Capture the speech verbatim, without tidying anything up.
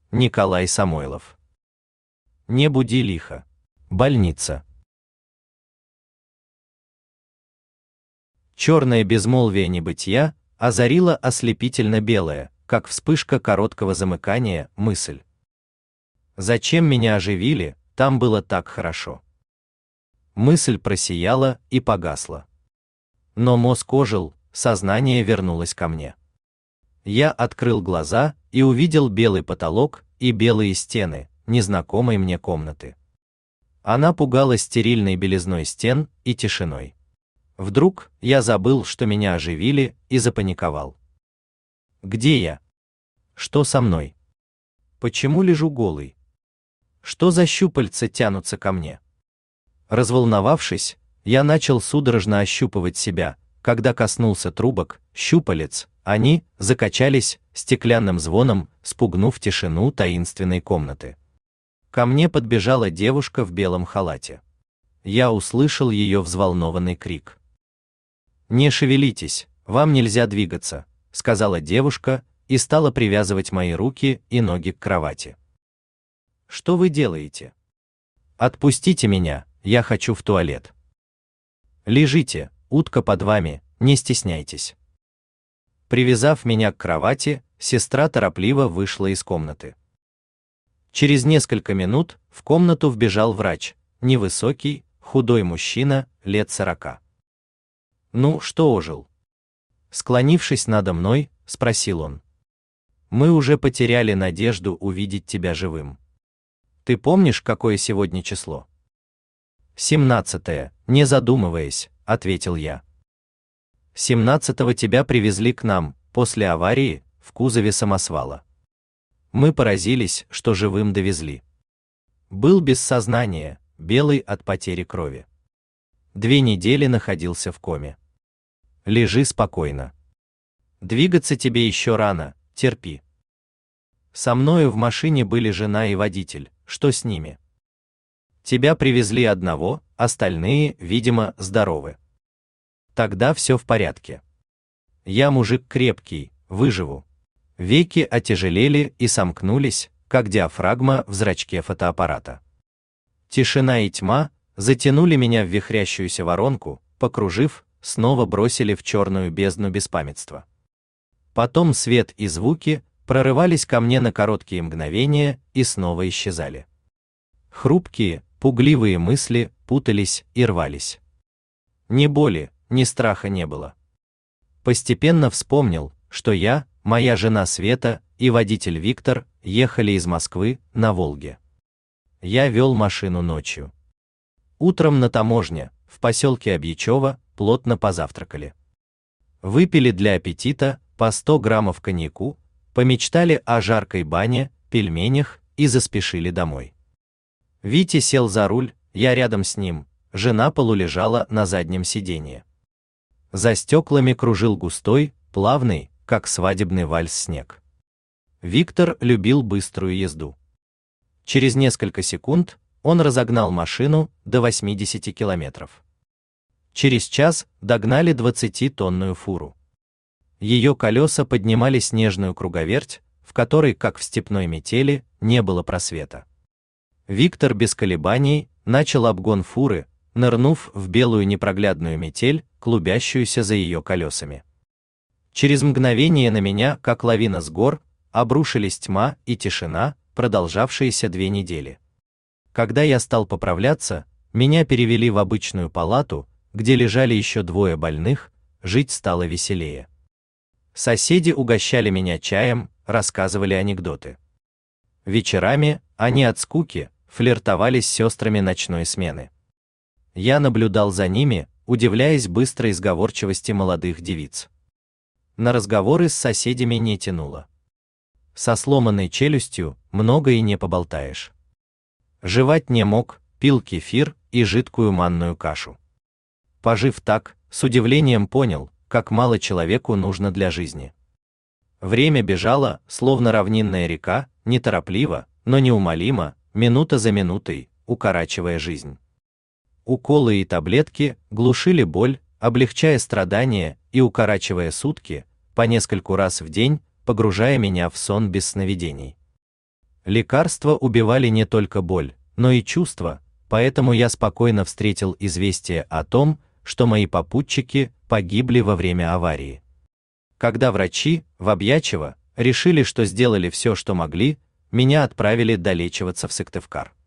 Николай Самойлов. Не буди лихо. Больница. Черное безмолвие небытия озарило ослепительно белое, как вспышка короткого замыкания, мысль. Зачем меня оживили, там было так хорошо. Мысль просияла и погасла. Но мозг ожил, сознание вернулось ко мне. Я открыл глаза и увидел белый потолок и белые стены незнакомой мне комнаты. Она пугала стерильной белизной стен и тишиной. Вдруг я забыл, что меня оживили, и запаниковал. Где я? Что со мной? Почему лежу голый? Что за щупальца тянутся ко мне? Разволновавшись, я начал судорожно ощупывать себя, когда коснулся трубок, щупалец, они закачались стеклянным звоном, спугнув тишину таинственной комнаты. Ко мне подбежала девушка в белом халате. Я услышал ее взволнованный крик. «Не шевелитесь, вам нельзя двигаться», — сказала девушка и стала привязывать мои руки и ноги к кровати. «Что вы делаете? Отпустите меня, я хочу в туалет». «Лежите, утка под вами, не стесняйтесь». Привязав меня к кровати, сестра торопливо вышла из комнаты. Через несколько минут в комнату вбежал врач, невысокий, худой мужчина, лет сорока. «Ну, что ожил?» Склонившись надо мной, спросил он. «Мы уже потеряли надежду увидеть тебя живым. Ты помнишь, какое сегодня число?» «Семнадцатое, не задумываясь», — ответил я. «Семнадцатого тебя привезли к нам, после аварии, в кузове самосвала. Мы поразились, что живым довезли. Был без сознания, белый от потери крови. Две недели находился в коме. Лежи спокойно. Двигаться тебе еще рано, терпи. Со мною в машине были жена и водитель, что с ними? Тебя привезли одного, остальные, видимо, здоровы. Тогда все в порядке. Я мужик крепкий, выживу». Веки отяжелели и сомкнулись, как диафрагма в зрачке фотоаппарата. Тишина и тьма затянули меня в вихрящуюся воронку, покружив, снова бросили в черную бездну беспамятства. Потом свет и звуки прорывались ко мне на короткие мгновения и снова исчезали. Хрупкие, пугливые мысли путались и рвались. Ни боли, ни страха не было. Постепенно вспомнил, что я, моя жена Света и водитель Виктор ехали из Москвы на Волге. Я вел машину ночью. Утром на таможне, в поселке Обьячево, плотно позавтракали. Выпили для аппетита по сто граммов коньяку, помечтали о жаркой бане, пельменях и заспешили домой. Витя сел за руль, я рядом с ним, жена полулежала на заднем сиденье. За стеклами кружил густой, плавный, как свадебный вальс, снег. Виктор любил быструю езду. Через несколько секунд он разогнал машину до восьмидесяти километров. Через час догнали двадцатитонную фуру. Ее колеса поднимали снежную круговерть, в которой, как в степной метели, не было просвета. Виктор без колебаний начал обгон фуры, нырнув в белую непроглядную метель, клубящуюся за ее колесами. Через мгновение на меня, как лавина с гор, обрушились тьма и тишина, продолжавшиеся две недели. Когда я стал поправляться, меня перевели в обычную палату, где лежали еще двое больных, жить стало веселее. Соседи угощали меня чаем, рассказывали анекдоты. Вечерами они от скуки флиртовали с сестрами ночной смены. Я наблюдал за ними, удивляясь быстрой сговорчивости молодых девиц. На разговоры с соседями не тянуло. Со сломанной челюстью много и не поболтаешь. Жевать не мог, пил кефир и жидкую манную кашу. Пожив так, с удивлением понял, как мало человеку нужно для жизни. Время бежало, словно равнинная река, неторопливо, но неумолимо, минута за минутой, укорачивая жизнь. Уколы и таблетки глушили боль, облегчая страдания и укорачивая сутки, по нескольку раз в день, погружая меня в сон без сновидений. Лекарства убивали не только боль, но и чувства, поэтому я спокойно встретил известие о том, что мои попутчики погибли во время аварии. Когда врачи в Объячево решили, что сделали все, что могли, меня отправили долечиваться в Сыктывкар.